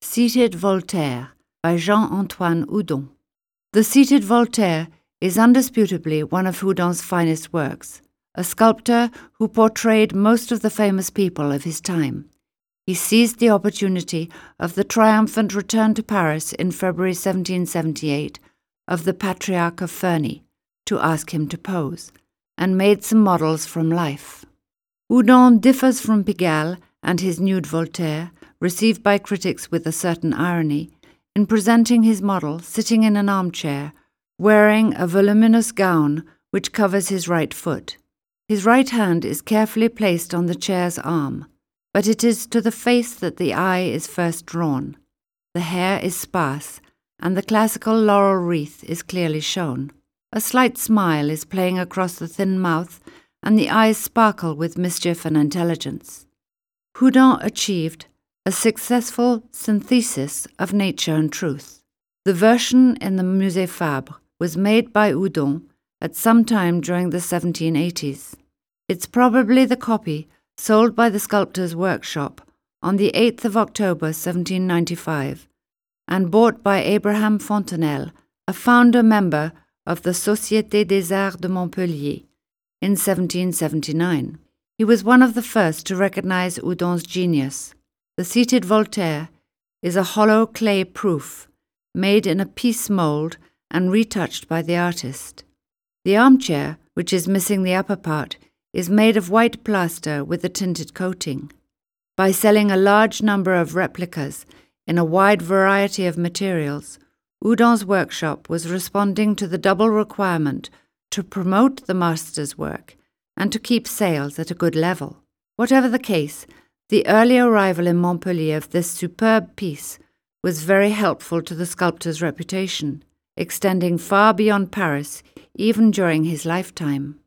Seated Voltaire by Jean-Antoine Houdon. The Seated Voltaire is undisputably one of Houdon's finest works, a sculptor who portrayed most of the famous people of his time. He seized the opportunity of the triumphant return to Paris in February 1778 of the Patriarch of Ferney to ask him to pose, and made some models from life. Houdon differs from Pigalle and his nude Voltaire, received by critics with a certain irony, in presenting his model sitting in an armchair, wearing a voluminous gown which covers his right foot. His right hand is carefully placed on the chair's arm, but it is to the face that the eye is first drawn. The hair is sparse, and the classical laurel wreath is clearly shown. A slight smile is playing across the thin mouth, and the eyes sparkle with mischief and intelligence. Houdon achieved a successful synthesis of nature and truth. The version in the Musée Fabre was made by Houdon at some time during the 1780s. It's probably the copy sold by the sculptor's workshop on the 8th of October 1795 and bought by Abraham Fontenelle, a founder member of the Société des Arts de Montpellier, in 1779. He was one of the first to recognize Houdon's genius. The Seated Voltaire is a hollow clay proof, made in a piece mold and retouched by the artist. The armchair, which is missing the upper part, is made of white plaster with a tinted coating. By selling a large number of replicas in a wide variety of materials, Houdon's workshop was responding to the double requirement to promote the master's work and to keep sales at a good level. Whatever the case, the early arrival in Montpellier of this superb piece was very helpful to the sculptor's reputation, extending far beyond Paris even during his lifetime.